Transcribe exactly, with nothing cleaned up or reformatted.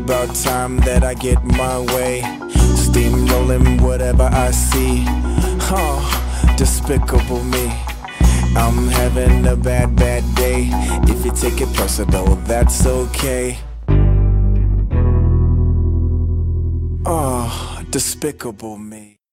about time that I get my way, steamrolling whatever I see. Oh, despicable me. I'm having a bad, bad day. If you take it personal, that's okay. Oh, despicable me.